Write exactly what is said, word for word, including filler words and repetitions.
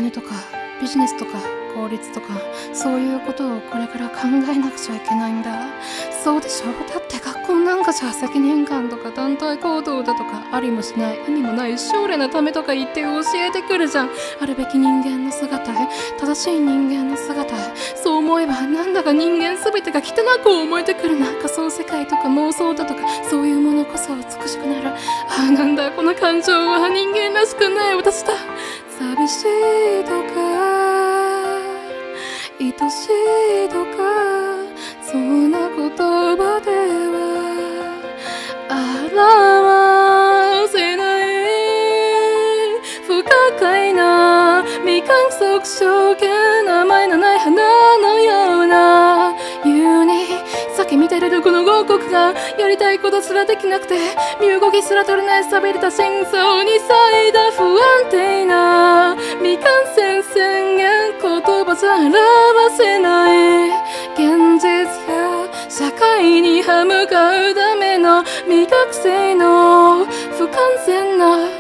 金とかビジネスとか効率とか、そういうことをこれから考えなくちゃいけないんだ。そうでしょ。だって学校なんかじゃ責任感とか団体行動だとかありもしない意味もない将来のためとか言って教えてくるじゃん。あるべき人間の姿へ、正しい人間の姿へ。そう思えばなんだか人間全てが汚く思えてくるな。仮想世界とか妄想だとか、そういうものこそ美しくなる。ああ、なんだこの感情は人間らしくない私だ。寂しいとか愛しいとか、そんな言葉では表せない不可解な未観測証券、名前のない花のような言うに先見てれるこの王国がやりたいことすらできなくて、身動きすら取れない錆びれた心臓に咲いた不安定な未完成宣言、言葉じゃ表せない現実や社会に歯向かうための未覚醒の不完全な